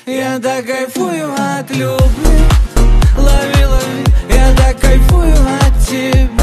Я так кайфую от любви. Лови, лови, я так кайфую от тебя.